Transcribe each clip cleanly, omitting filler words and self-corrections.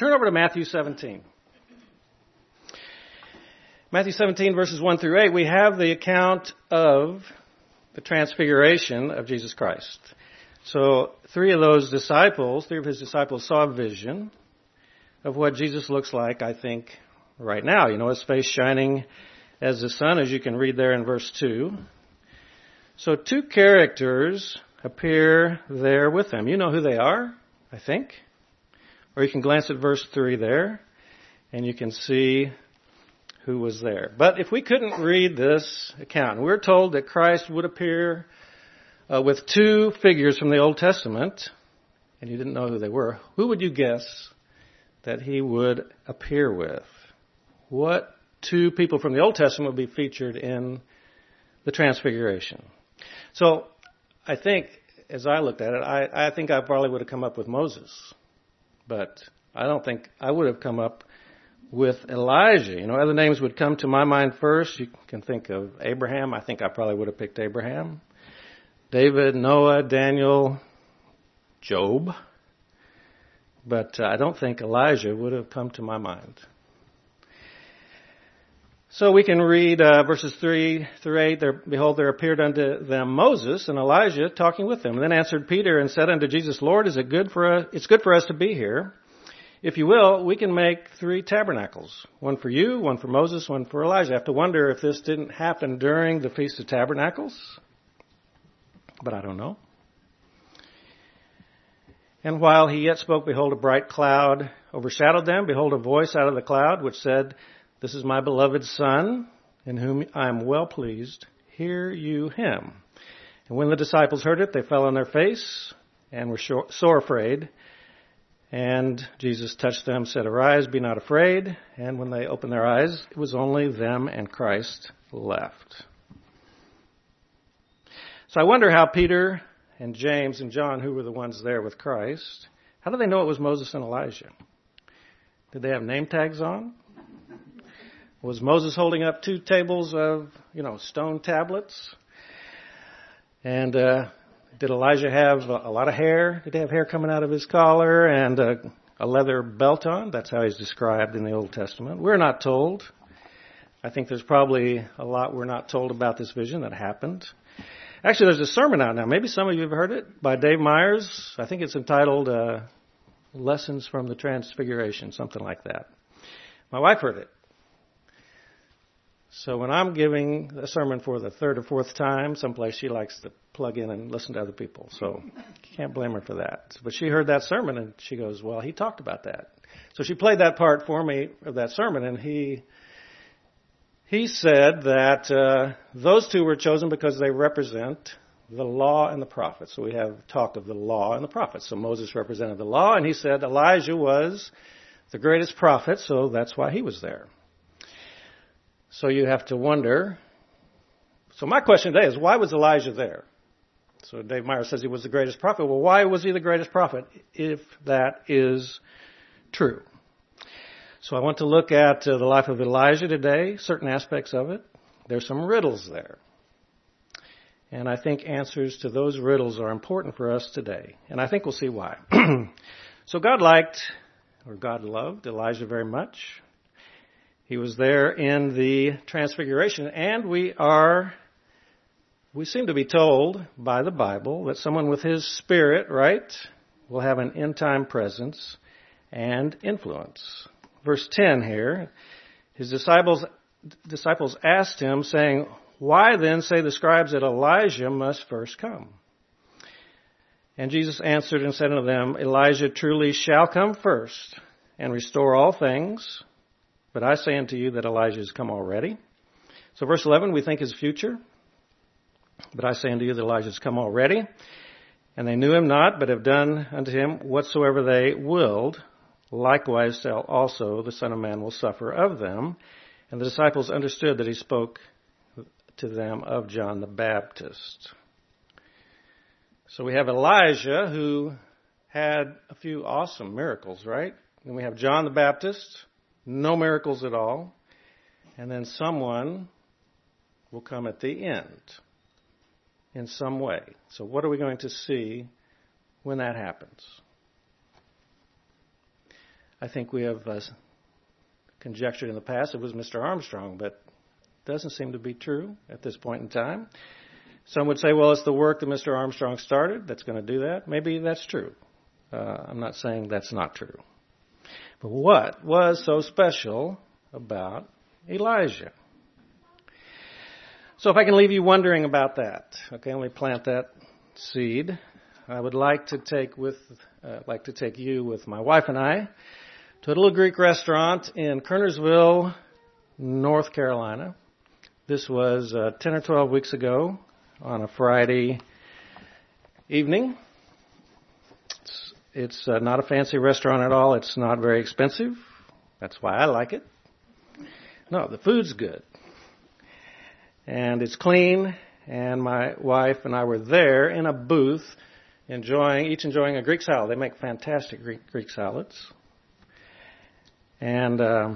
Turn over to Matthew 17. Matthew 17, verses 1 through 8, we have the account of the transfiguration of Jesus Christ. So three of his disciples saw a vision of what Jesus looks like, I think, right now. You know, his face shining as the sun, as you can read there in verse 2. So two characters appear there with him. You know who they are, I think. Or you can glance at verse 3 there, and you can see who was there. But if we couldn't read this account, we're told that Christ would appear with two figures from the Old Testament, and you didn't know who they were. Who would you guess that he would appear with? What two people from the Old Testament would be featured in the Transfiguration? So I think, as I looked at it, I think I probably would have come up with Moses. But I don't think I would have come up with Elijah. You know, other names would come to my mind first. You can think of Abraham. I think I probably would have picked Abraham. David, Noah, Daniel, Job. But I don't think Elijah would have come to my mind. So we can read verses 3 through 8. Behold, there appeared unto them Moses and Elijah talking with them. And then answered Peter and said unto Jesus, Lord, it's good for us to be here. If you will, we can make 3 tabernacles. One for you, one for Moses, one for Elijah. I have to wonder if this didn't happen during the Feast of Tabernacles. But I don't know. And while he yet spoke, behold, a bright cloud overshadowed them. Behold, a voice out of the cloud which said, This is my beloved Son, in whom I am well pleased. Hear you him. And when the disciples heard it, they fell on their face and were sore afraid. And Jesus touched them, said, Arise, be not afraid. And when they opened their eyes, it was only them and Christ left. So I wonder how Peter and James and John, who were the ones there with Christ, how did they know it was Moses and Elijah? Did they have name tags on? Was Moses holding up 2 tables of, stone tablets? And did Elijah have a lot of hair? Did he have hair coming out of his collar and a leather belt on? That's how he's described in the Old Testament. We're not told. I think there's probably a lot we're not told about this vision that happened. Actually, there's a sermon out now. Maybe some of you have heard it by Dave Myers. I think it's entitled Lessons from the Transfiguration, something like that. My wife heard it. So when I'm giving a sermon for the 3rd or 4th time, someplace she likes to plug in and listen to other people. So you can't blame her for that. But she heard that sermon and she goes, well, he talked about that. So she played that part for me of that sermon, and he said that those 2 were chosen because they represent the law and the prophets. So we have talked of the law and the prophets. So Moses represented the law, and he said Elijah was the greatest prophet, so that's why he was there. So you have to wonder. So my question today is, why was Elijah there? So Dave Meyer says he was the greatest prophet. Well, why was he the greatest prophet, if that is true? So I want to look at the life of Elijah today, certain aspects of it. There's some riddles there. And I think answers to those riddles are important for us today. And I think we'll see why. So God loved Elijah very much. He was there in the Transfiguration, and we seem to be told by the Bible that someone with his spirit, right, will have an end-time presence and influence. Verse 10 here, his disciples asked him, saying, Why then say the scribes that Elijah must first come? And Jesus answered and said unto them, Elijah truly shall come first and restore all things. But I say unto you that Elijah has come already. So verse 11 we think is future. But I say unto you that Elijah has come already. And they knew him not, but have done unto him whatsoever they willed. Likewise shall also the Son of Man will suffer of them. And the disciples understood that he spoke to them of John the Baptist. So we have Elijah, who had a few awesome miracles, right? And we have John the Baptist, no miracles at all. And then someone will come at the end in some way. So what are we going to see when that happens? I think we have conjectured in the past it was Mr. Armstrong, but it doesn't seem to be true at this point in time. Some would say, well, it's the work that Mr. Armstrong started that's going to do that. Maybe that's true. I'm not saying that's not true. But what was so special about Elijah? So if I can leave you wondering about that, okay, let me plant that seed. I would like to take you with my wife and I to a little Greek restaurant in Kernersville, North Carolina. This was 10 or 12 weeks ago on a Friday evening. It's not a fancy restaurant at all. It's not very expensive. That's why I like it. No, the food's good. And it's clean. And my wife and I were there in a booth enjoying a Greek salad. They make fantastic Greek salads. And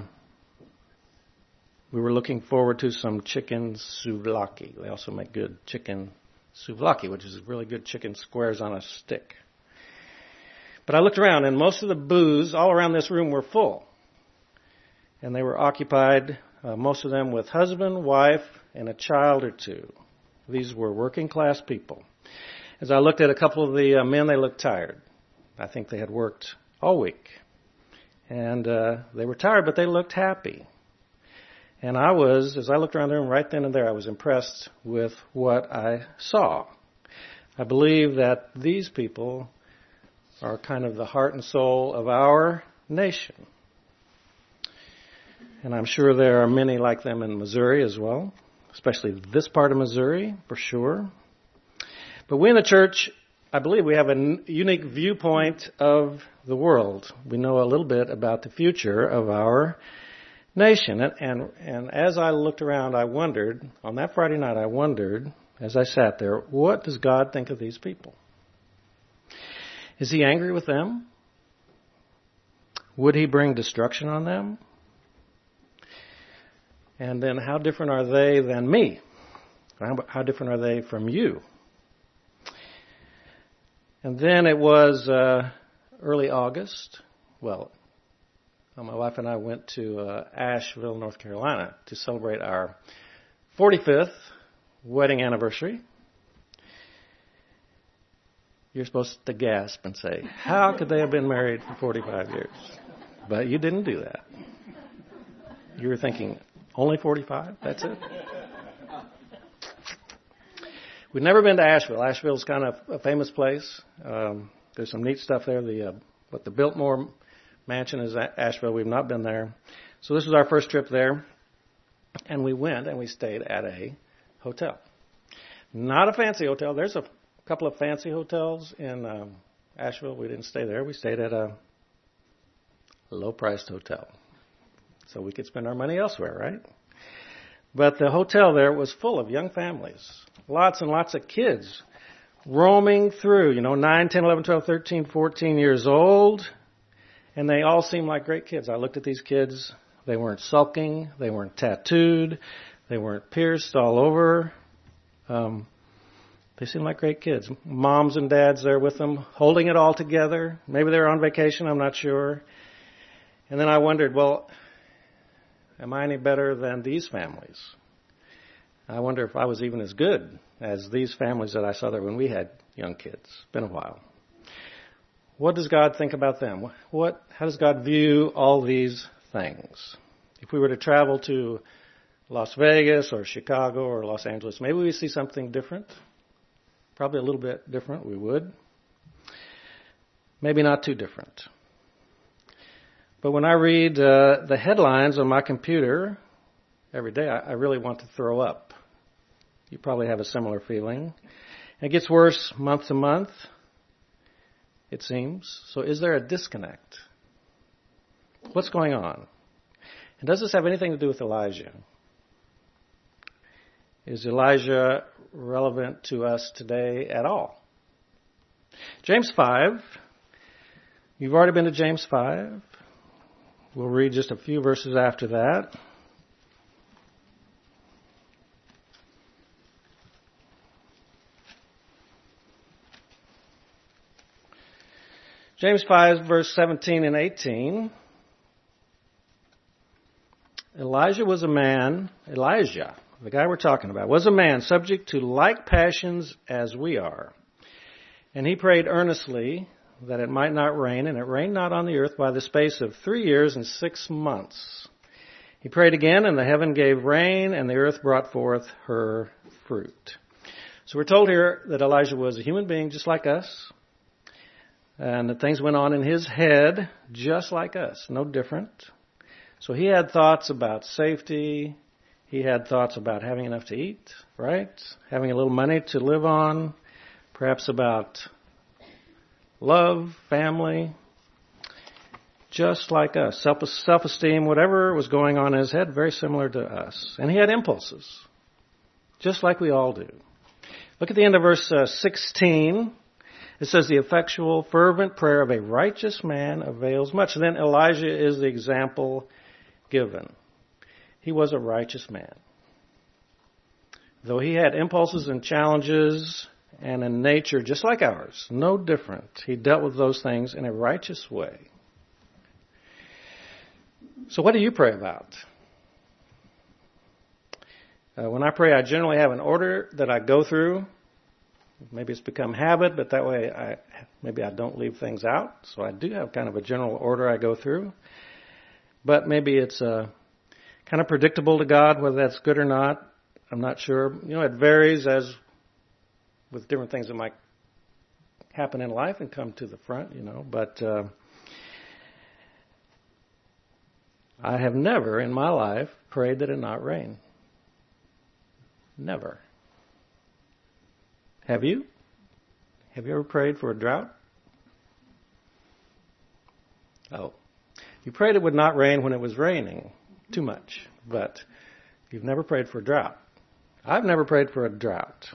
we were looking forward to some chicken souvlaki. They also make good chicken souvlaki, which is really good chicken squares on a stick. But I looked around, and most of the booths all around this room were full. And they were occupied, most of them with husband, wife, and a child or two. These were working class people. As I looked at a couple of the men, they looked tired. I think they had worked all week. And they were tired, but they looked happy. And as I looked around the room right then and there, I was impressed with what I saw. I believe that these people are kind of the heart and soul of our nation. And I'm sure there are many like them in Missouri as well, especially this part of Missouri, for sure. But we in the church, I believe we have a unique viewpoint of the world. We know a little bit about the future of our nation. And as I looked around, I wondered, on that Friday night, as I sat there, what does God think of these people? Is he angry with them? Would he bring destruction on them? And then how different are they than me? How different are they from you? And then it was early August. Well, my wife and I went to Asheville, North Carolina to celebrate our 45th wedding anniversary. You're supposed to gasp and say, how could they have been married for 45 years? But you didn't do that. You were thinking, only 45? That's it? We've never been to Asheville. Asheville's kind of a famous place. There's some neat stuff there. The Biltmore Mansion is Asheville. We've not been there. So this was our first trip there. And we went and we stayed at a hotel. Not a fancy hotel. There's a couple of fancy hotels in Asheville. We didn't stay there. We stayed at a low-priced hotel. So we could spend our money elsewhere, right? But the hotel there was full of young families. Lots and lots of kids roaming through, 9, 10, 11, 12, 13, 14 years old. And they all seemed like great kids. I looked at these kids. They weren't sulking. They weren't tattooed. They weren't pierced all over. They seemed like great kids. Moms and dads there with them, holding it all together. Maybe they were on vacation, I'm not sure. And then I wondered, well, am I any better than these families? I wonder if I was even as good as these families that I saw there when we had young kids. It's been a while. What does God think about them? How does God view all these things? If we were to travel to Las Vegas or Chicago or Los Angeles, maybe we see something different. Probably a little bit different, we would. Maybe not too different. But when I read the headlines on my computer every day, I really want to throw up. You probably have a similar feeling. It gets worse month to month, it seems. So is there a disconnect? What's going on? And does this have anything to do with Elijah? Is Elijah relevant to us today at all? James 5. You've already been to James 5. We'll read just a few verses after that. James 5, verse 17 and 18. Elijah, the guy we're talking about, was a man subject to like passions as we are. And he prayed earnestly that it might not rain, and it rained not on the earth by the space of 3 years and 6 months. He prayed again, and the heaven gave rain, and the earth brought forth her fruit. So we're told here that Elijah was a human being just like us, and that things went on in his head just like us, no different. So he had thoughts about safety. He had thoughts about having enough to eat, right? Having a little money to live on. Perhaps about love, family. Just like us. Self-esteem, whatever was going on in his head, very similar to us. And he had impulses. Just like we all do. Look at the end of verse 16. It says, the effectual, fervent prayer of a righteous man avails much. And then Elijah is the example given. He was a righteous man. Though he had impulses and challenges and a nature just like ours, no different, he dealt with those things in a righteous way. So what do you pray about? When I pray, I generally have an order that I go through. Maybe it's become habit, but that way maybe I don't leave things out. So I do have kind of a general order I go through. But maybe it's kind of predictable to God, whether that's good or not. I'm not sure. It varies as with different things that might happen in life and come to the front, But I have never in my life prayed that it not rain. Never. Have you? Have you ever prayed for a drought? Oh. You prayed it would not rain when it was raining too much, but you've never prayed for a drought. I've never prayed for a drought.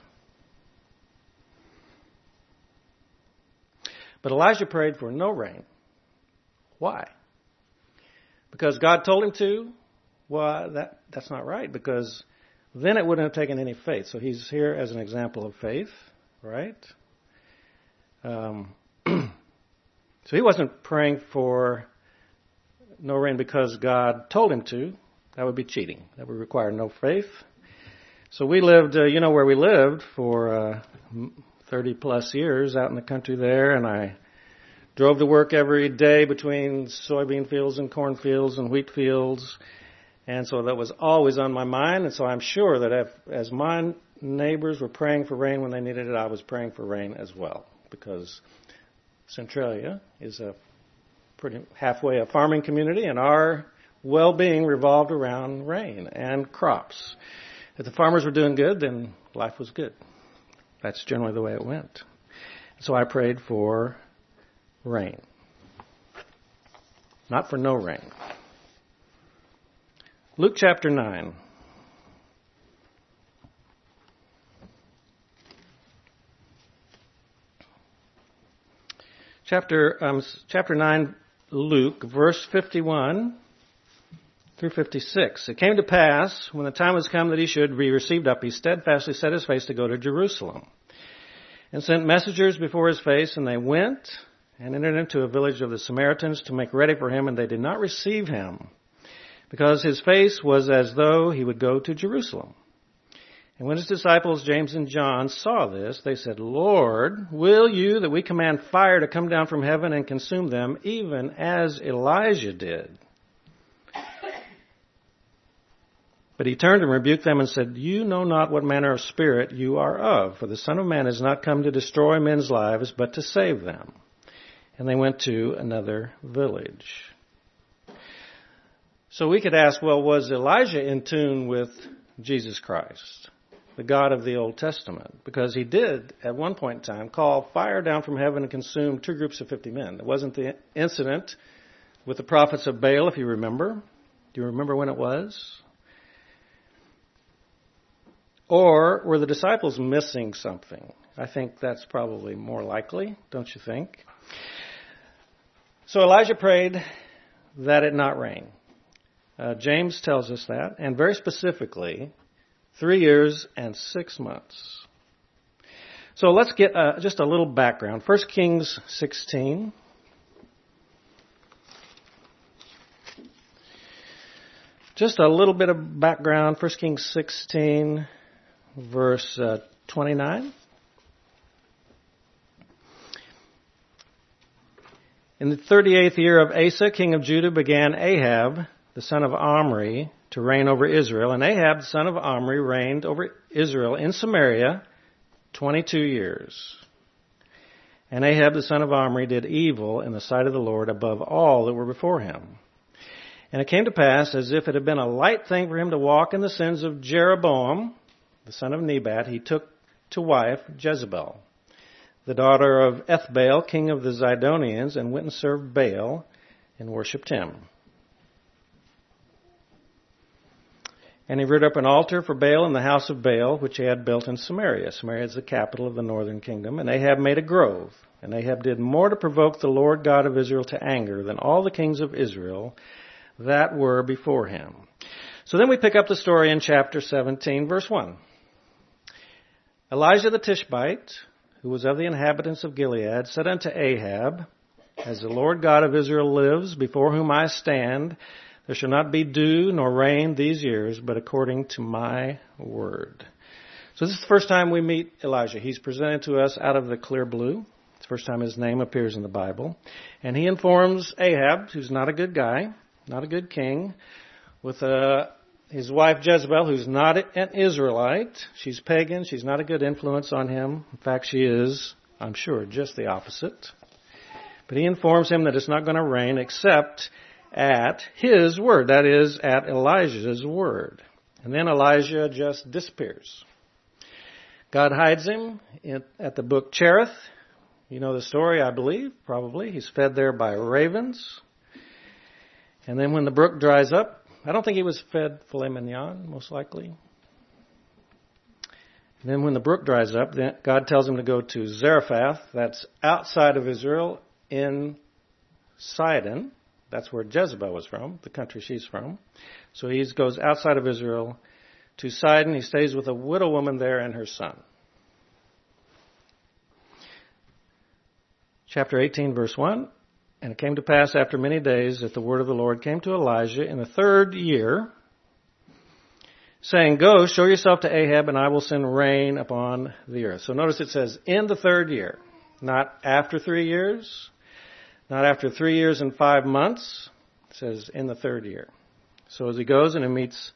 But Elijah prayed for no rain. Why? Because God told him to? Well, that's not right, because then it wouldn't have taken any faith. So he's here as an example of faith, right? So he wasn't praying for no rain because God told him to. That would be cheating. That would require no faith. So we lived, where we lived for 30 plus years out in the country there, and I drove to work every day between soybean fields and corn fields and wheat fields. And so that was always on my mind. And so I'm sure that as my neighbors were praying for rain when they needed it, I was praying for rain as well. Because Centralia is pretty halfway a farming community, and our well-being revolved around rain and crops. If the farmers were doing good, then life was good. That's generally the way it went. So I prayed for rain. Not for no rain. Luke chapter 9. Chapter 9, Luke, verse 51 through 56. It came to pass, when the time was come that he should be received up, he steadfastly set his face to go to Jerusalem, and sent messengers before his face, and they went and entered into a village of the Samaritans to make ready for him, and they did not receive him, because his face was as though he would go to Jerusalem. And when his disciples, James and John, saw this, they said, Lord, will you that we command fire to come down from heaven and consume them, even as Elijah did? But he turned and rebuked them and said, You know not what manner of spirit you are of, for the Son of Man has not come to destroy men's lives, but to save them. And they went to another village. So we could ask, well, was Elijah in tune with Jesus Christ, the God of the Old Testament? Because he did, at one point in time, call fire down from heaven and consume 2 groups of 50 men. It wasn't the incident with the prophets of Baal, if you remember. Do you remember when it was? Or were the disciples missing something? I think that's probably more likely, don't you think? So Elijah prayed that it not rain. James tells us that, and very specifically, 3 years and 6 months. So let's get just a little background. 1 Kings 16. Just a little bit of background. 1 Kings 16, verse 29. In the 38th year of Asa, king of Judah, began Ahab, the son of Omri, to reign over Israel. And Ahab, the son of Omri, reigned over Israel in Samaria 22 years. And Ahab, the son of Omri, did evil in the sight of the Lord above all that were before him. And it came to pass, as if it had been a light thing for him to walk in the sins of Jeroboam, the son of Nebat, he took to wife Jezebel, the daughter of Ethbaal, king of the Zidonians, and went and served Baal and worshipped him. And he reared up an altar for Baal in the house of Baal, which he had built in Samaria. Samaria is the capital of the northern kingdom. And Ahab made a grove. And Ahab did more to provoke the Lord God of Israel to anger than all the kings of Israel that were before him. So then we pick up the story in chapter 17, verse 1. Elijah the Tishbite, who was of the inhabitants of Gilead, said unto Ahab, As the Lord God of Israel lives, before whom I stand, there shall not be dew nor rain these years, but according to my word. So this is the first time we meet Elijah. He's presented to us out of the clear blue. It's the first time his name appears in the Bible. And he informs Ahab, who's not a good guy, not a good king, with his wife Jezebel, who's not an Israelite. She's pagan. She's not a good influence on him. In fact, she is, I'm sure, just the opposite. But he informs him that it's not going to rain except at his word. That is, at Elijah's word. And then Elijah just disappears. God hides him at the brook Cherith. You know the story, I believe, probably. He's fed there by ravens. And then when the brook dries up, I don't think he was fed filet mignon, most likely. And then when the brook dries up, then God tells him to go to Zarephath. That's outside of Israel in Sidon. That's where Jezebel was from, the country she's from. So he goes outside of Israel to Sidon. He stays with a widow woman there and her son. Chapter 18, verse 1. And it came to pass after many days that the word of the Lord came to Elijah in the 3rd year, saying, Go, show yourself to Ahab, and I will send rain upon the earth. So notice it says, in the 3rd year, not after 3 years, not after 3 years and 5 months. It says, in the 3rd year. So as he goes and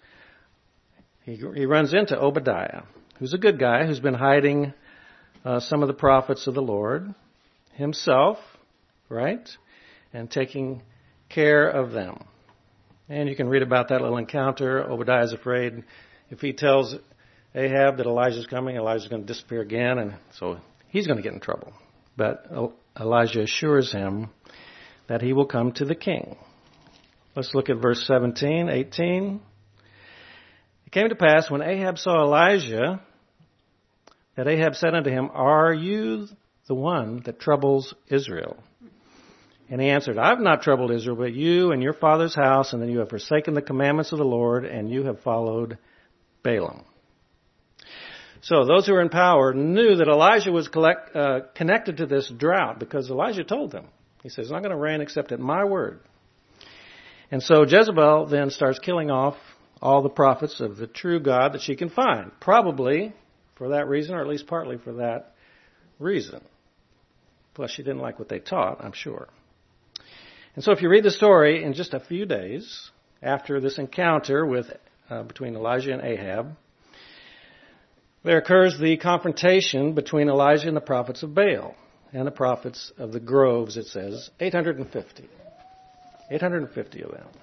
he runs into Obadiah, who's a good guy, who's been hiding some of the prophets of the Lord himself, right? And taking care of them. And you can read about that little encounter. Obadiah is afraid if he tells Ahab that Elijah's coming, Elijah's going to disappear again, and so he's going to get in trouble. But Elijah assures him that he will come to the king. Let's look at verse 17, 18. It came to pass when Ahab saw Elijah that Ahab said unto him, Are you the one that troubles Israel? And he answered, I have not troubled Israel, but you and your father's house, and then you have forsaken the commandments of the Lord, and you have followed Balaam. So those who were in power knew that Elijah was connected to this drought because Elijah told them. He says, it's not going to rain except at my word. And so Jezebel then starts killing off all the prophets of the true God that she can find, probably for that reason, or at least partly for that reason. Plus, she didn't like what they taught, I'm sure. And so if you read the story, in just a few days after this encounter between Elijah and Ahab, there occurs the confrontation between Elijah and the prophets of Baal and the prophets of the groves, it says, 850. 850 of them.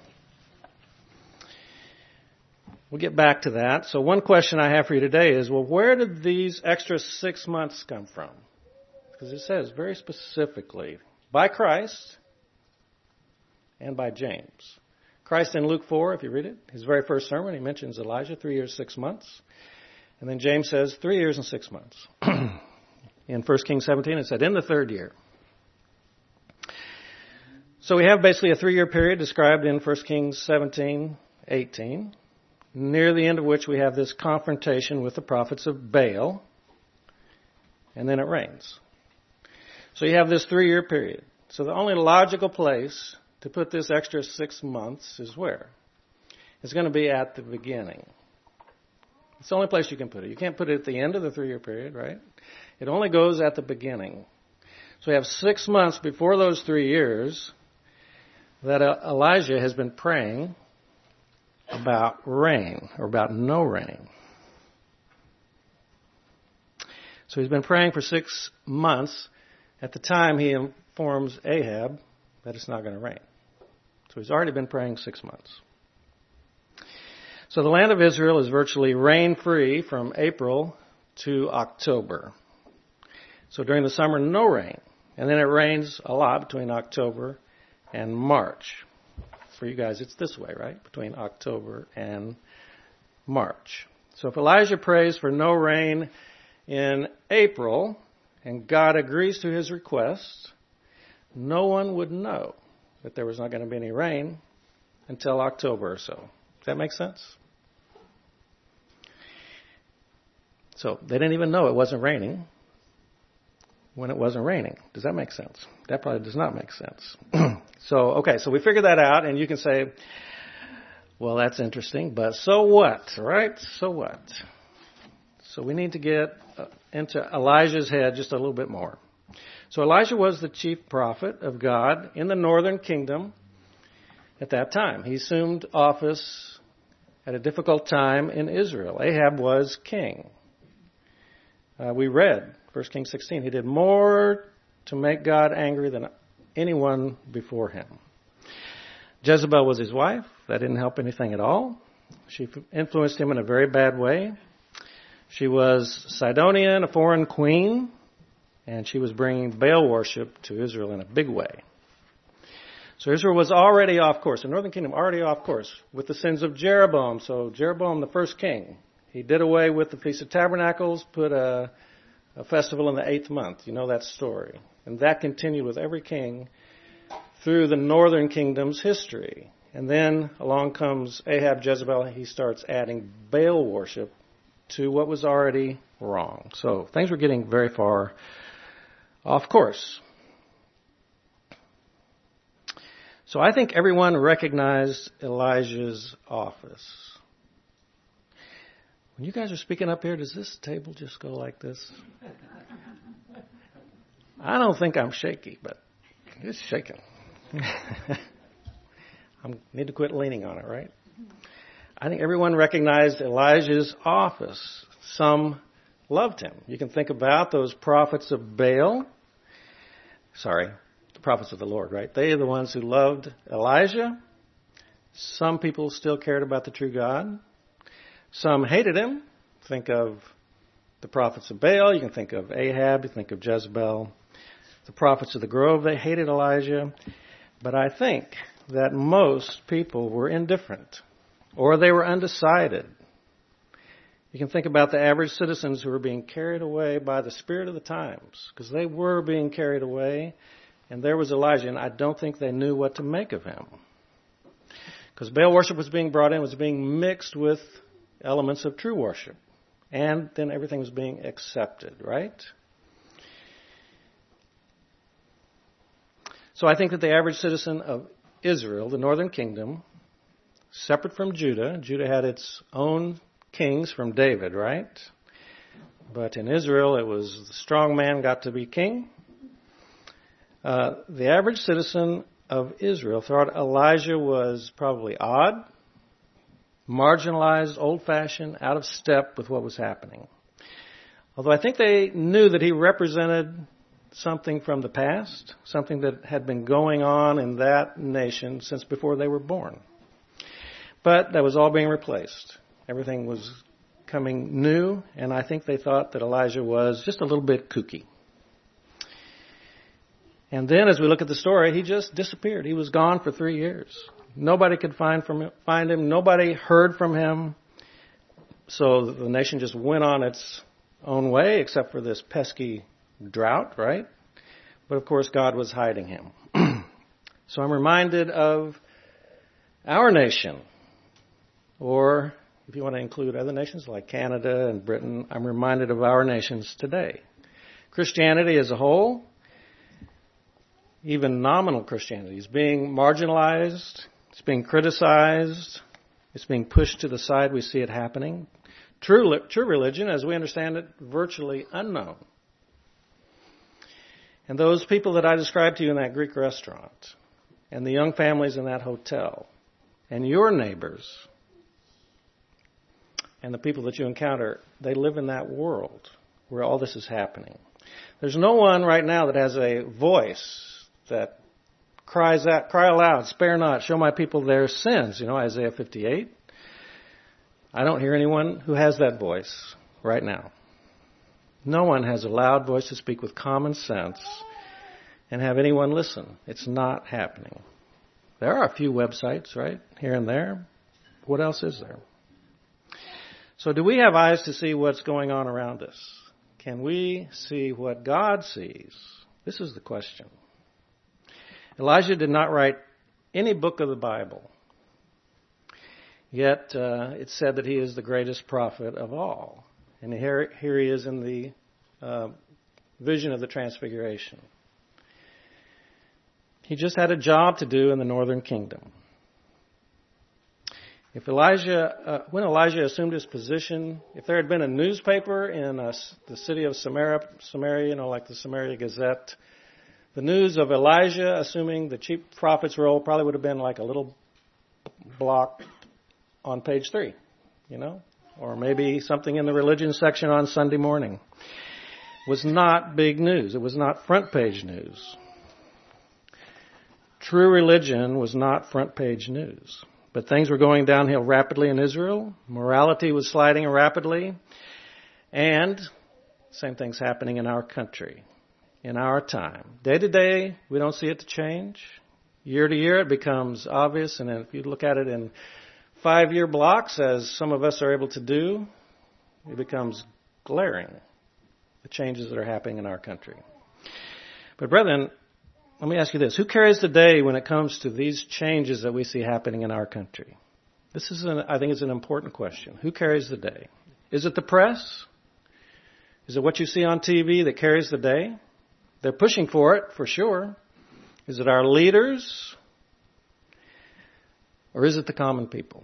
We'll get back to that. So one question I have for you today is, well, where did these extra 6 months come from? Because it says very specifically, by Christ and by James. Christ in Luke 4, if you read it, his very first sermon, he mentions Elijah, 3 years, 6 months. And then James says 3 years and 6 months. In 1 Kings 17, it said in the 3rd year. So we have basically a 3-year period described in 1 Kings 17, 18, near the end of which we have this confrontation with the prophets of Baal, and then it rains. So you have this 3-year period. So the only logical place to put this extra 6 months is where? is going to be at the beginning. It's the only place you can put it. You can't put it at the end of the 3-year period, right? It only goes at the beginning. So we have 6 months before those 3 years that Elijah has been praying about rain, or about no rain. So he's been praying for 6 months. At the time, he informs Ahab that it's not going to rain. So he's already been praying 6 months. So the land of Israel is virtually rain-free from April to October. So during the summer, no rain. And then it rains a lot between October and March. For you guys, it's this way, right? Between October and March. So if Elijah prays for no rain in April, and God agrees to his request, no one would know that there was not going to be any rain until October or so. Does that make sense? So they didn't even know it wasn't raining when it wasn't raining. Does that make sense? That probably does not make sense. So we figured that out, and you can say, well, that's interesting, but so what, right? So what? So we need to get into Elijah's head just a little bit more. So Elijah was the chief prophet of God in the northern kingdom at that time. He assumed office at a difficult time in Israel. Ahab was king. We read 1 Kings 16. He did more to make God angry than anyone before him. Jezebel was his wife. That didn't help anything at all. She influenced him in a very bad way. She was Sidonian, a foreign queen, and she was bringing Baal worship to Israel in a big way. So Israel was already off course. The northern kingdom already off course with the sins of Jeroboam. So Jeroboam, the first king, he did away with the Feast of Tabernacles, put a festival in the 8th month. You know that story. And that continued with every king through the northern kingdom's history. And then along comes Ahab, Jezebel. He starts adding Baal worship to what was already wrong. So things were getting very far off course. So I think everyone recognized Elijah's office. When you guys are speaking up here, does this table just go like this? I don't think I'm shaky, but it's shaking. I need to quit leaning on it, right? I think everyone recognized Elijah's office. Some loved him. You can think about those prophets of Baal. The prophets of the Lord, right? They are the ones who loved Elijah. Some people still cared about the true God. Some hated him. Think of the prophets of Baal. You can think of Ahab. You think of Jezebel. The prophets of the grove, they hated Elijah. But I think that most people were indifferent, or they were undecided. You can think about the average citizens who were being carried away by the spirit of the times, because they were being carried away, and there was Elijah, and I don't think they knew what to make of him. Because Baal worship was being brought in, was being mixed with elements of true worship, and then everything was being accepted, right? So I think that the average citizen of Israel, the northern kingdom, separate from Judah. Judah had its own kings from David, right? But in Israel, it was the strong man got to be king. The average citizen of Israel thought Elijah was probably odd, marginalized, old-fashioned, out of step with what was happening. Although I think they knew that he represented something from the past, something that had been going on in that nation since before they were born. But that was all being replaced. Everything was coming new, and I think they thought that Elijah was just a little bit kooky. And then as we look at the story, he just disappeared. He was gone for 3 years. Nobody could find him. Nobody heard from him. So the nation just went on its own way, except for this pesky drought, right? But of course, God was hiding him. So I'm reminded of our nation, or if you want to include other nations like Canada and Britain, I'm reminded of our nations today. Christianity as a whole, even nominal Christianity, is being marginalized, it's being criticized, It's being pushed to the side. We see it happening. True religion, as we understand it, virtually unknown. And those people that I described to you in that Greek restaurant, and the young families in that hotel, and your neighbors, and the people that you encounter, they live in that world where all this is happening. There's no one right now that has a voice that cries out, cry aloud, spare not, show my people their sins. You know, Isaiah 58. I don't hear anyone who has that voice right now. No one has a loud voice to speak with common sense and have anyone listen. It's not happening. There are a few websites, right, here and there. What else is there? So do we have eyes to see what's going on around us? Can we see what God sees? This is the question. Elijah did not write any book of the Bible. Yet it said that he is the greatest prophet of all. And here he is in the vision of the Transfiguration. He just had a job to do in the northern kingdom. If when Elijah assumed his position, if there had been a newspaper in the city of Samaria, you know, like the Samaria Gazette, the news of Elijah assuming the chief prophet's role probably would have been like a little block on page 3, you know, or maybe something in the religion section on Sunday morning. It was not big news. It was not front page news. True religion was not front page news. But things were going downhill rapidly in Israel. Morality was sliding rapidly. And same thing's happening in our country, in our time. Day to day, we don't see it to change. Year to year, it becomes obvious. And if you look at it in 5-year blocks, as some of us are able to do, it becomes glaring, the changes that are happening in our country. But brethren, let me ask you this. Who carries the day when it comes to these changes that we see happening in our country? I think it's an important question. Who carries the day? Is it the press? Is it what you see on TV that carries the day? They're pushing for it, for sure. Is it our leaders? Or is it the common people?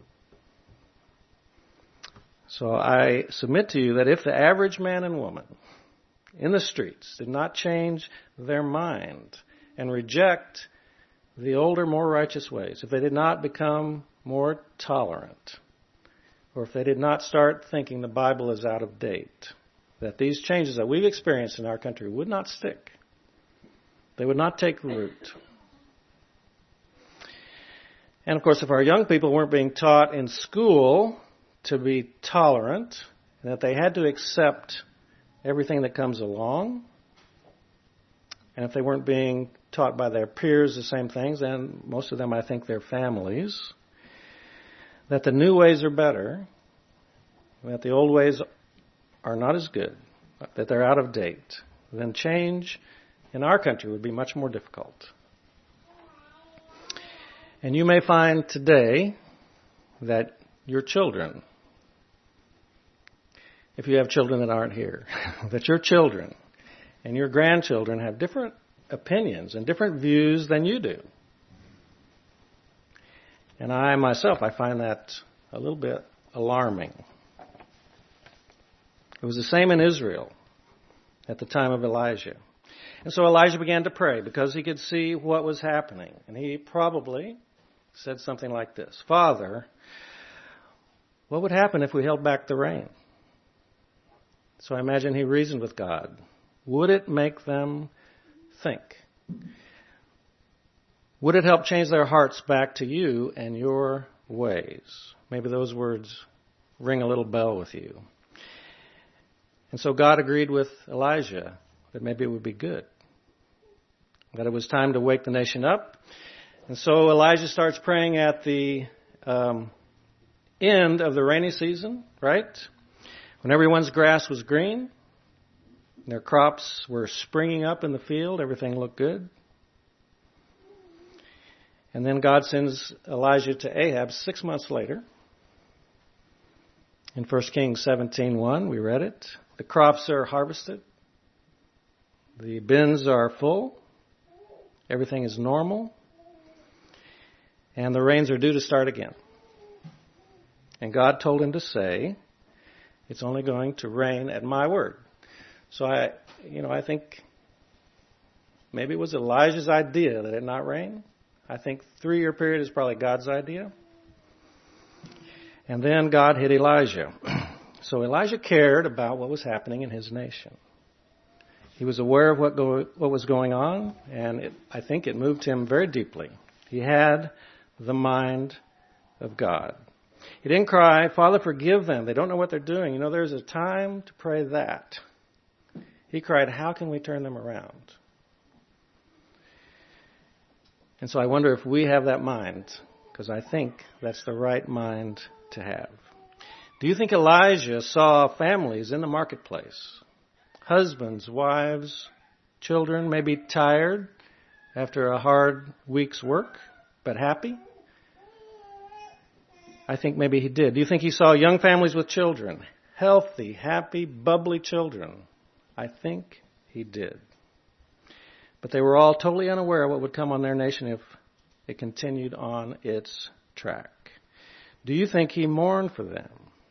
So I submit to you that if the average man and woman in the streets did not change their mind and reject the older, more righteous ways, if they did not become more tolerant, or if they did not start thinking the Bible is out of date, that these changes that we've experienced in our country would not stick. They would not take root. And of course, if our young people weren't being taught in school to be tolerant, and that they had to accept everything that comes along, and if they weren't being taught by their peers the same things, and most of them, I think, their families, that the new ways are better, that the old ways are not as good, that they're out of date, then change in our country would be much more difficult. And you may find today that your children, if you have children that aren't here, that your children and your grandchildren have different opinions and different views than you do. And I myself, I find that a little bit alarming. It was the same in Israel at the time of Elijah. And so Elijah began to pray because he could see what was happening. And he probably said something like this: Father, what would happen if we held back the rain? So I imagine he reasoned with God. Would it make them think? Would it help change their hearts back to you and your ways? Maybe those words ring a little bell with you. And so God agreed with Elijah that maybe it would be good, that it was time to wake the nation up. And so Elijah starts praying at the end of the rainy season, right? When everyone's grass was green, their crops were springing up in the field, everything looked good. And then God sends Elijah to Ahab 6 months later. In 1 Kings 17:1, we read it. The crops are harvested. The bins are full. Everything is normal. And the rains are due to start again. And God told him to say, it's only going to rain at my word. So I think maybe it was Elijah's idea that it not rain. I think 3-year period is probably God's idea. And then God hit Elijah. So Elijah cared about what was happening in his nation. He was aware of what was going on, and I think it moved him very deeply. He had the mind of God. He didn't cry, Father, forgive them. They don't know what they're doing. There's a time to pray that. He cried, how can we turn them around? And so I wonder if we have that mind, because I think that's the right mind to have. Do you think Elijah saw families in the marketplace? Husbands, wives, children, maybe tired after a hard week's work, but happy? I think maybe he did. Do you think he saw young families with children? Healthy, happy, bubbly children? I think he did. But they were all totally unaware of what would come on their nation if it continued on its track. Do you think he mourned for them?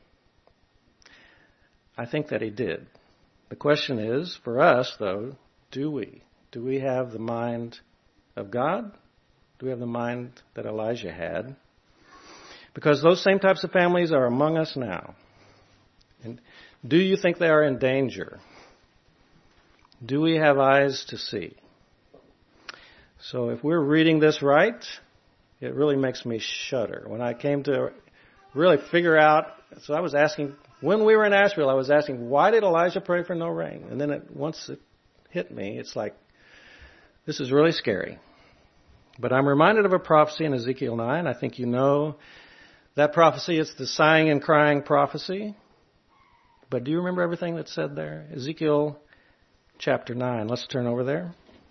I think that he did. The question is, for us though, do we? Do we have the mind of God? Do we have the mind that Elijah had? Because those same types of families are among us now. And do you think they are in danger? Do we have eyes to see? So if we're reading this right, it really makes me shudder. When I came to really figure out, so I was asking, when we were in Asheville, I was asking, why did Elijah pray for no rain? And then once it hit me, it's like, this is really scary. But I'm reminded of a prophecy in Ezekiel 9. I think you know that prophecy. It's the sighing and crying prophecy. But do you remember everything that's said there? Ezekiel chapter 9. Let's turn over there.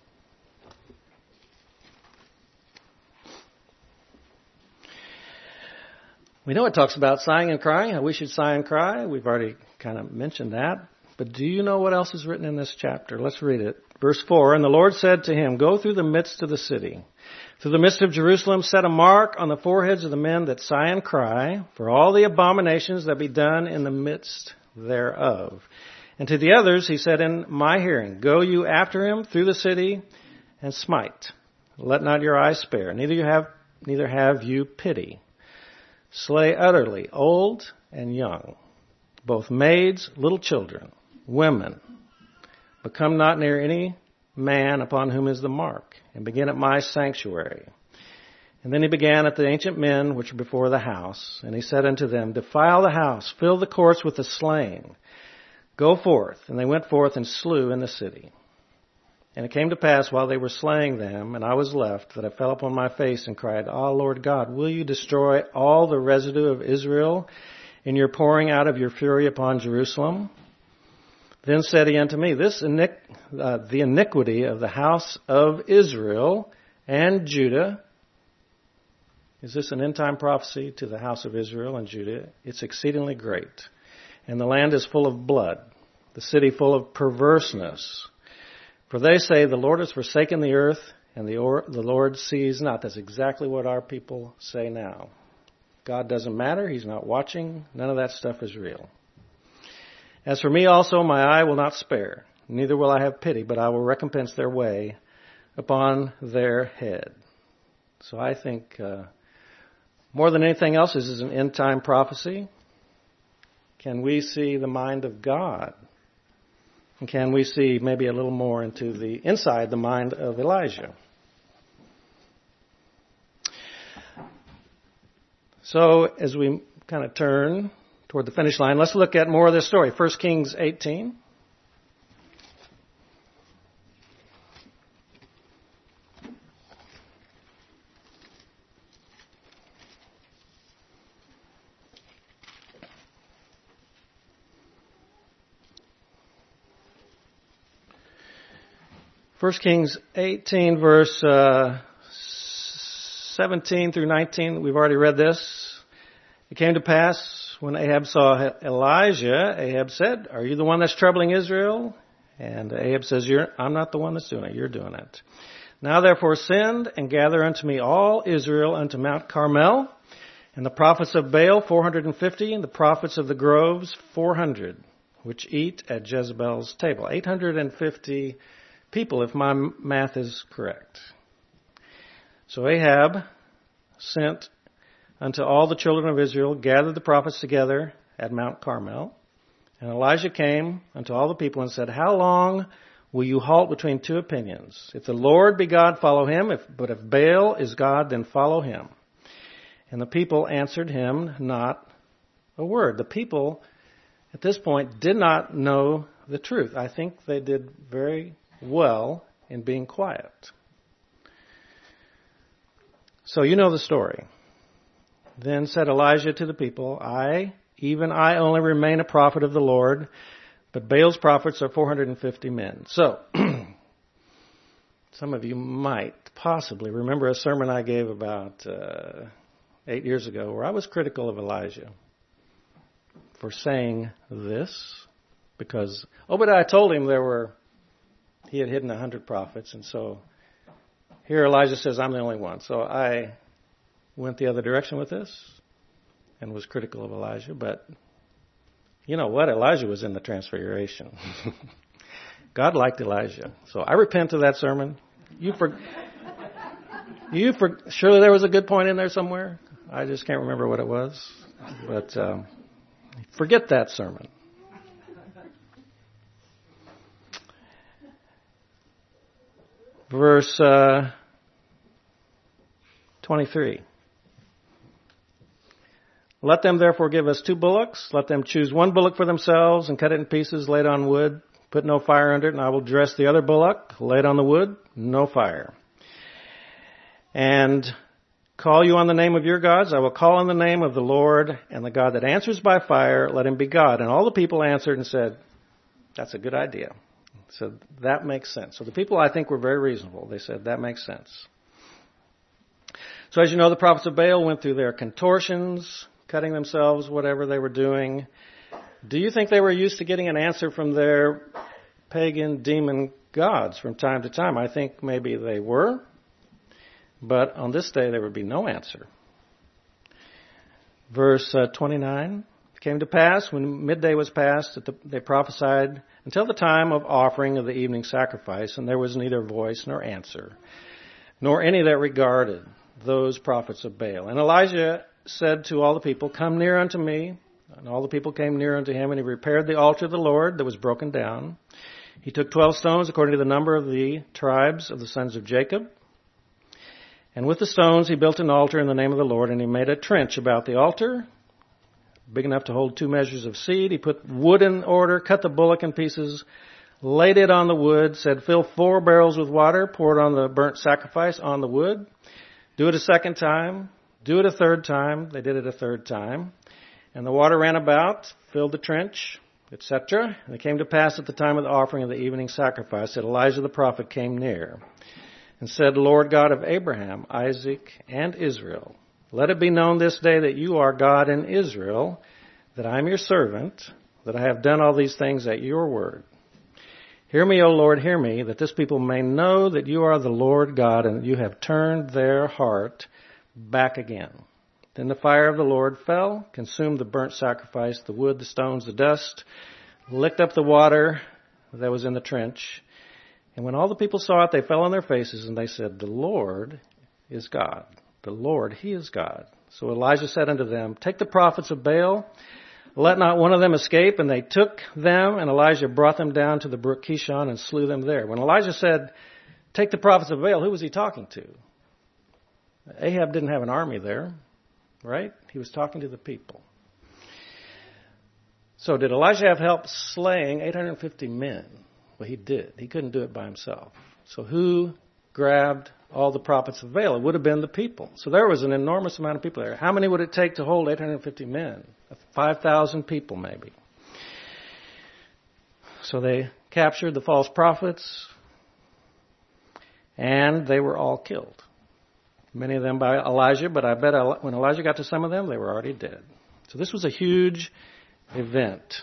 We know it talks about sighing and crying, how we should sigh and cry. We've already kind of mentioned that. But do you know what else is written in this chapter? Let's read it. Verse 4, and the Lord said to him, go through the midst of the city, through the midst of Jerusalem, set a mark on the foreheads of the men that sigh and cry, for all the abominations that be done in the midst thereof. And to the others he said in my hearing, go you after him through the city and smite. Let not your eyes spare, neither have you pity. Slay utterly old and young, both maids, little children, women. But come not near any man upon whom is the mark, and begin at my sanctuary. And then he began at the ancient men which were before the house, and he said unto them, defile the house, fill the courts with the slain. Go forth. And they went forth and slew in the city. And it came to pass while they were slaying them, and I was left, that I fell upon my face and cried, Ah, Lord God, will you destroy all the residue of Israel in your pouring out of your fury upon Jerusalem? Then said he unto me, the iniquity of the house of Israel and Judah. Is this an end time prophecy to the house of Israel and Judah? It's exceedingly great. And the land is full of blood, the city full of perverseness. For they say, the Lord has forsaken the earth, and the Lord sees not. That's exactly what our people say now. God doesn't matter. He's not watching. None of that stuff is real. As for me also, my eye will not spare, neither will I have pity, but I will recompense their way upon their head. So I think more than anything else, this is an end-time prophecy. Can we see the mind of God? And can we see maybe a little more inside the mind of Elijah? So as we kind of turn toward the finish line, let's look at more of this story. 1 Kings 18. First Kings 18, verse 17 through 19. We've already read this. It came to pass when Ahab saw Elijah, Ahab said, are you the one that's troubling Israel? And Ahab says, I'm not the one that's doing it. You're doing it. Now therefore send and gather unto me all Israel unto Mount Carmel, And the prophets of Baal, 450, and the prophets of the groves, 400, which eat at Jezebel's table. 850 people, if my math is correct. So Ahab sent unto all the children of Israel, gathered the prophets together at Mount Carmel. And Elijah came unto all the people and said, How long will you halt between two opinions? If the Lord be God, follow him. But if Baal is God, then follow him. And the people answered him not a word. The people at this point did not know the truth. I think they did very well in being quiet. So you know the story. Then said Elijah to the people, even I only remain a prophet of the Lord, but Baal's prophets are 450 men. So, some of you might possibly remember a sermon I gave about 8 years ago where I was critical of Elijah for saying this because Obadiah told him he had hidden 100 prophets, and so here Elijah says, I'm the only one. So I went the other direction with this and was critical of Elijah, but you know what? Elijah was in the Transfiguration. God liked Elijah. So I repent of that sermon. Surely there was a good point in there somewhere. I just can't remember what it was. But forget that sermon. Verse 23. Let them therefore give us 2 bullocks. Let them choose 1 bullock for themselves and cut it in pieces, lay it on wood, put no fire under it, and I will dress the other bullock, lay it on the wood, no fire. And call you on the name of your gods. I will call on the name of the Lord, and the God that answers by fire, let him be God. And all the people answered and said, that's a good idea. So that makes sense. So the people, I think, were very reasonable. They said, that makes sense. So as you know, the prophets of Baal went through their contortions, cutting themselves, whatever they were doing. Do you think they were used to getting an answer from their pagan demon gods from time to time? I think maybe they were, but on this day there would be no answer. Verse 29, it came to pass when midday was past that they prophesied until the time of offering of the evening sacrifice, and there was neither voice nor answer, nor any that regarded those prophets of Baal. And Elijah said to all the people, come near unto me. And all the people came near unto him, and he repaired the altar of the Lord that was broken down. He took 12 stones according to the number of the tribes of the sons of Jacob. And with the stones he built an altar in the name of the Lord, and he made a trench about the altar, big enough to hold 2 measures of seed. He put wood in order, cut the bullock in pieces, laid it on the wood, said, fill 4 barrels with water, pour it on the burnt sacrifice on the wood. Do it a second time. Do it a third time. They did it a third time. And the water ran about, filled the trench, etc. And it came to pass at the time of the offering of the evening sacrifice that Elijah the prophet came near and said, Lord God of Abraham, Isaac, and Israel, let it be known this day that you are God in Israel, that I am your servant, that I have done all these things at your word. Hear me, O Lord, hear me, that this people may know that you are the Lord God and that you have turned their heart back again. Then the fire of the Lord fell, consumed the burnt sacrifice, the wood, the stones, the dust, licked up the water that was in the trench. And when all the people saw it, they fell on their faces, and they said, the Lord is God. The Lord, He is God. So Elijah said unto them, take the prophets of Baal, let not one of them escape. And they took them, and Elijah brought them down to the brook Kishon and slew them there. When Elijah said, take the prophets of Baal, who was he talking to? Ahab didn't have an army there, right? He was talking to the people. So did Elijah have help slaying 850 men? Well, he did. He couldn't do it by himself. So who grabbed all the prophets of Baal? It would have been the people. So there was an enormous amount of people there. How many would it take to hold 850 men? 5,000 people maybe. So they captured the false prophets, and they were all killed. Many of them by Elijah, but I bet when Elijah got to some of them, they were already dead. So this was a huge event.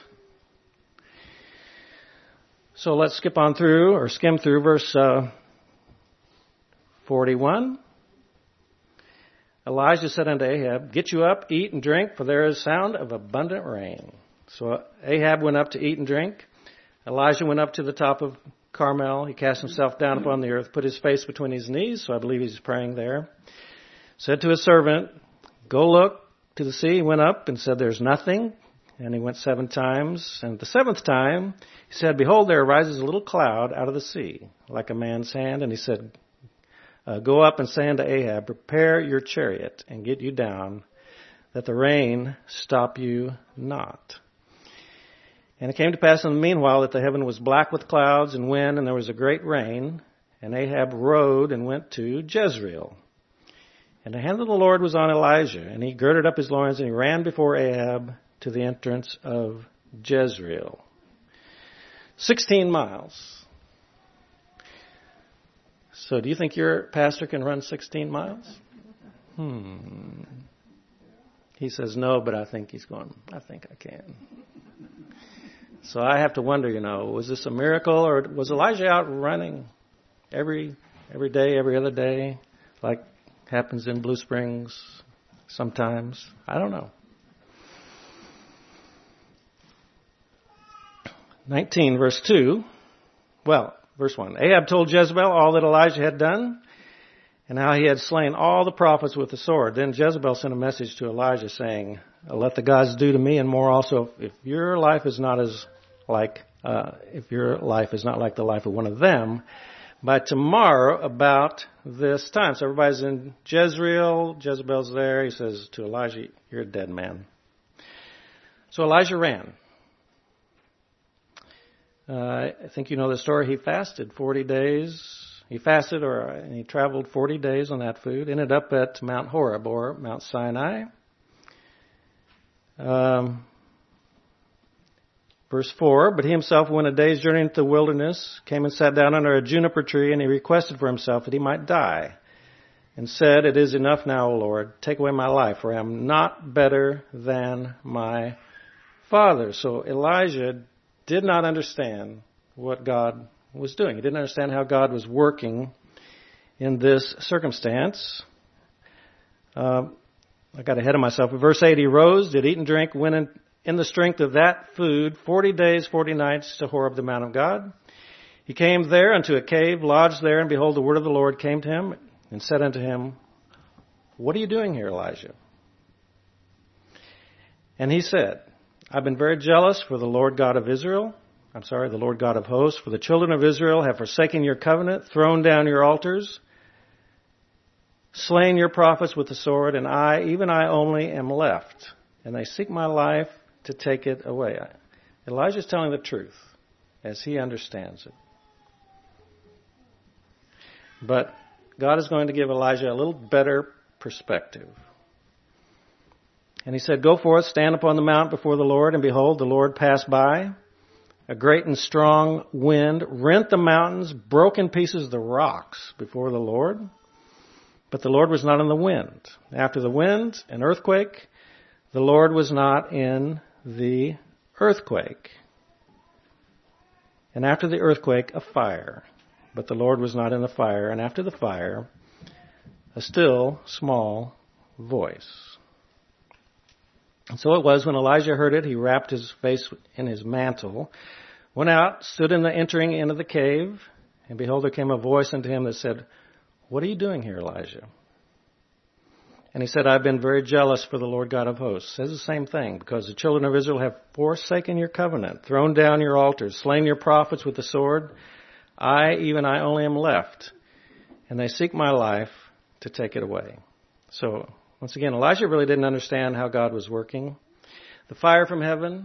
So let's skip on through, or skim through verse 41. Elijah said unto Ahab, Get you up, eat and drink, for there is sound of abundant rain. So Ahab went up to eat and drink. Elijah went up to the top of Carmel. He cast himself down upon the earth, put his face between his knees, so I believe he's praying there. Said to his servant, Go look to the sea. He went up and said, There's nothing. And he went 7 times. And the 7th time, he said, Behold, there arises a little cloud out of the sea, like a man's hand. And he said, Go up and say unto Ahab, Prepare your chariot and get you down, that the rain stop you not. And it came to pass in the meanwhile that the heaven was black with clouds and wind, and there was a great rain. And Ahab rode and went to Jezreel. And the hand of the Lord was on Elijah, and he girded up his loins, and he ran before Ahab to the entrance of Jezreel. 16 miles. So do you think your pastor can run 16 miles? He says no, but I think he's going, I think I can. So I have to wonder, was this a miracle, or was Elijah out running every day, every other day, like happens in Blue Springs sometimes? I don't know. 19, verse 2. Well, verse 1. Ahab told Jezebel all that Elijah had done and how he had slain all the prophets with the sword. Then Jezebel sent a message to Elijah saying, Let the gods do to me and more also if your life is not like the life of one of them, by tomorrow about this time. So everybody's in Jezreel. Jezebel's there. He says to Elijah, You're a dead man. So Elijah ran. I think you know the story. He fasted 40 days. He fasted and he traveled 40 days on that food. Ended up at Mount Horeb or Mount Sinai. Verse 4, But he himself went a day's journey into the wilderness, came and sat down under a juniper tree, and he requested for himself that he might die, and said, It is enough now, O Lord, take away my life, for I am not better than my father. So Elijah did not understand what God was doing. He didn't understand how God was working in this circumstance. I got ahead of myself. In verse 8, he rose, did eat and drink, went in the strength of that food 40 days, 40 nights to Horeb, the Mount of God. He came there unto a cave, lodged there, and behold, the word of the Lord came to him and said unto him, What are you doing here, Elijah? And he said, I've been very jealous for the Lord God of the Lord God of hosts, for the children of Israel have forsaken your covenant, thrown down your altars, slain your prophets with the sword, and I, even I only, am left. And they seek my life to take it away. Elijah's telling the truth as he understands it. But God is going to give Elijah a little better perspective. And he said, Go forth, stand upon the mount before the Lord, and behold, the Lord passed by. A great and strong wind rent the mountains, broke in pieces the rocks before the Lord. But the Lord was not in the wind. After the wind, an earthquake. The Lord was not in the earthquake. And after the earthquake, a fire. But the Lord was not in the fire. And after the fire, a still small voice. And so it was when Elijah heard it, he wrapped his face in his mantle, went out, stood in the entering into the cave, and behold, there came a voice unto him that said, What are you doing here, Elijah? And he said, I've been very jealous for the Lord God of hosts. Says the same thing, because the children of Israel have forsaken your covenant, thrown down your altars, slain your prophets with the sword. I, even I only, am left, and they seek my life to take it away. So, once again, Elijah really didn't understand how God was working. The fire from heaven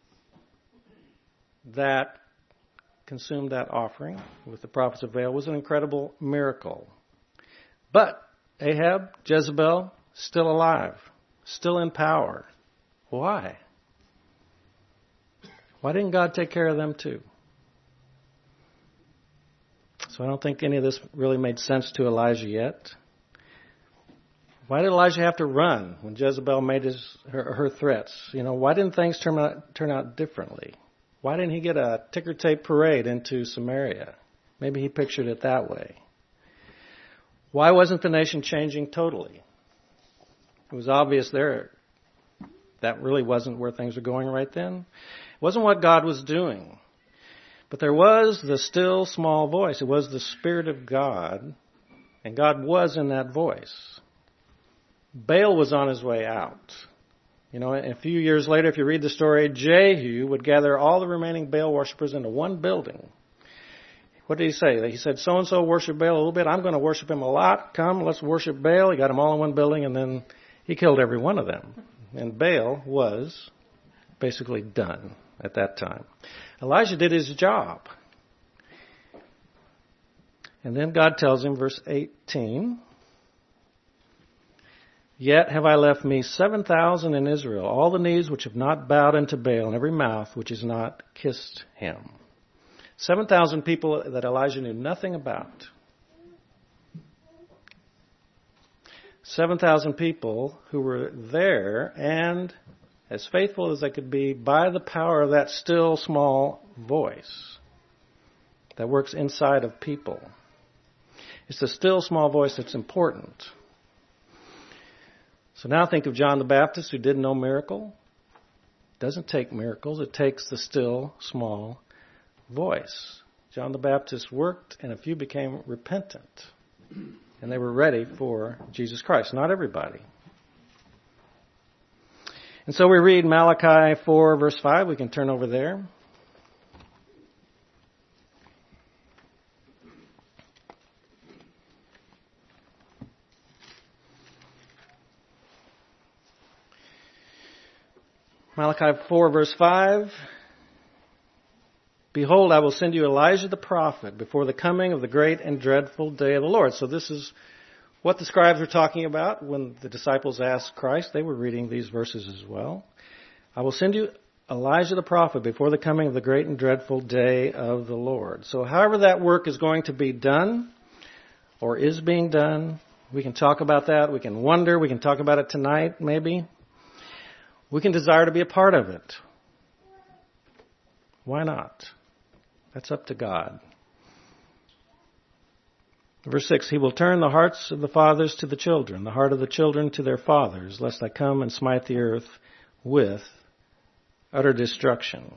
that consumed that offering with the prophets of Baal was an incredible miracle. But Ahab, Jezebel, still alive, still in power. Why? Why didn't God take care of them too? So I don't think any of this really made sense to Elijah yet. Why did Elijah have to run when Jezebel made her threats? Why didn't things turn out differently? Why didn't he get a ticker tape parade into Samaria? Maybe he pictured it that way. Why wasn't the nation changing totally? It was obvious there that really wasn't where things were going right then. It wasn't what God was doing. But there was the still small voice. It was the Spirit of God, and God was in that voice. Baal was on his way out. You know, a few years later, if you read the story, Jehu would gather all the remaining Baal worshippers into one building. What did he say? He said, so-and-so worship Baal a little bit. I'm going to worship him a lot. Come, let's worship Baal. He got them all in one building, and then he killed every one of them. And Baal was basically done at that time. Elijah did his job. And then God tells him, verse 18, Yet have I left me 7,000 in Israel, all the knees which have not bowed unto Baal, and every mouth which has not kissed him. 7,000 people that Elijah knew nothing about. 7,000 people who were there and as faithful as they could be by the power of that still small voice that works inside of people. It's the still small voice that's important. So now think of John the Baptist, who did no miracle. It doesn't take miracles. It takes the still small voice. John the Baptist worked, and a few became repentant. And they were ready for Jesus Christ. Not everybody. And so we read Malachi 4, verse 5. We can turn over there. Malachi 4, verse 5. Behold, I will send you Elijah the prophet before the coming of the great and dreadful day of the Lord. So this is what the scribes were talking about when the disciples asked Christ. They were reading these verses as well. I will send you Elijah the prophet before the coming of the great and dreadful day of the Lord. So however that work is going to be done or is being done, we can talk about that. We can wonder. We can talk about it tonight, maybe. We can desire to be a part of it. Why not? That's up to God. Verse 6, He will turn the hearts of the fathers to the children, the heart of the children to their fathers, lest I come and smite the earth with utter destruction.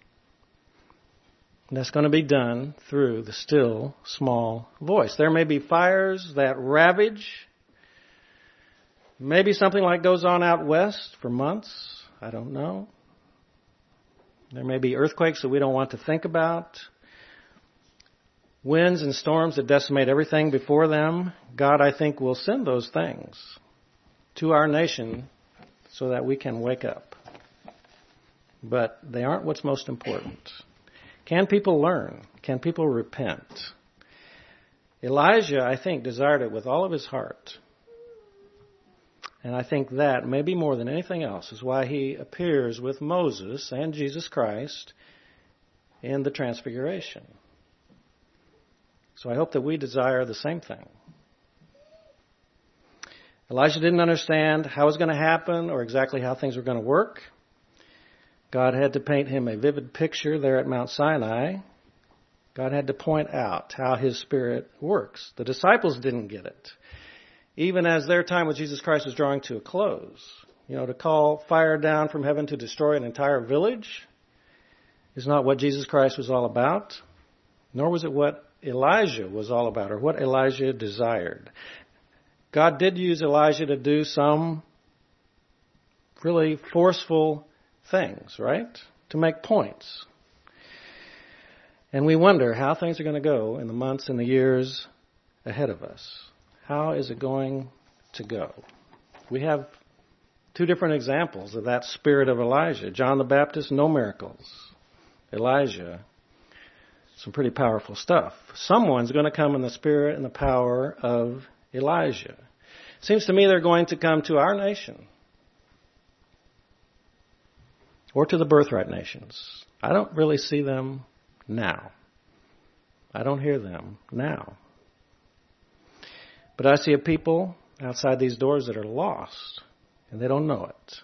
And that's going to be done through the still small voice. There may be fires that ravage. Maybe something like goes on out west for months. I don't know. There may be earthquakes that we don't want to think about. Winds and storms that decimate everything before them. God, I think, will send those things to our nation so that we can wake up. But they aren't what's most important. Can people learn? Can people repent? Elijah, I think, desired it with all of his heart. And I think that, maybe more than anything else, is why he appears with Moses and Jesus Christ in the Transfiguration. So I hope that we desire the same thing. Elijah didn't understand how it was going to happen or exactly how things were going to work. God had to paint him a vivid picture there at Mount Sinai. God had to point out how His Spirit works. The disciples didn't get it. Even as their time with Jesus Christ was drawing to a close. You know, to call fire down from heaven to destroy an entire village is not what Jesus Christ was all about, nor was it what Elijah was all about, or what Elijah desired. God did use Elijah to do some really forceful things, right? To make points. And we wonder how things are going to go in the months and the years ahead of us. How is it going to go? We have two different examples of that spirit of Elijah. John the Baptist, no miracles. Elijah, some pretty powerful stuff. Someone's going to come in the spirit and the power of Elijah. Seems to me they're going to come to our nation. Or to the birthright nations. I don't really see them now. I don't hear them now. But I see a people outside these doors that are lost, and they don't know it.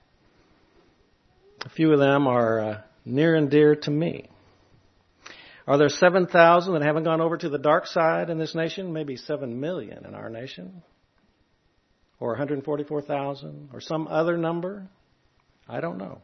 A few of them are near and dear to me. Are there 7,000 that haven't gone over to the dark side in this nation? Maybe 7 million in our nation. or 144,000 or some other number? I don't know.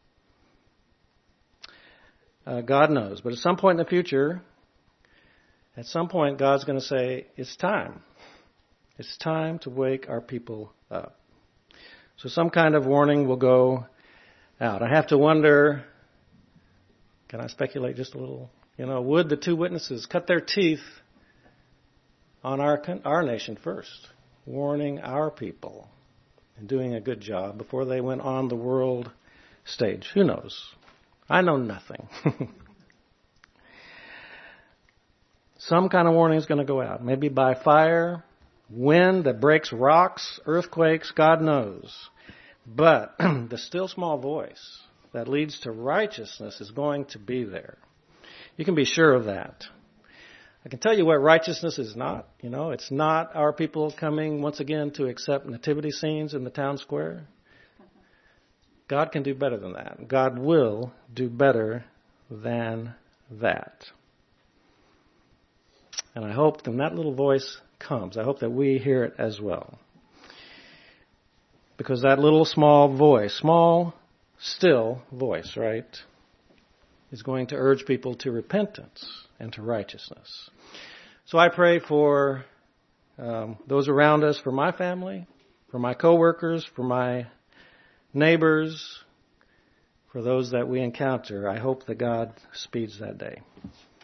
God knows. But at some point in the future, at some point, God's going to say, it's time. It's time to wake our people up. So some kind of warning will go out. I have to wonder, can I speculate just a little? Would the two witnesses cut their teeth on our nation first, warning our people and doing a good job before they went on the world stage? Who knows? I know nothing. Some kind of warning is going to go out. Maybe by fire, wind that breaks rocks, earthquakes, God knows. But the still small voice that leads to righteousness is going to be there. You can be sure of that. I can tell you what righteousness is not. It's not our people coming once again to accept nativity scenes in the town square. God can do better than that. God will do better than that. And I hope when that little voice comes, I hope that we hear it as well. Because that little small, still voice, right, is going to urge people to repentance and to righteousness. So I pray for those around us, for my family, for my coworkers, for my neighbors, for those that we encounter. I hope that God speeds that day.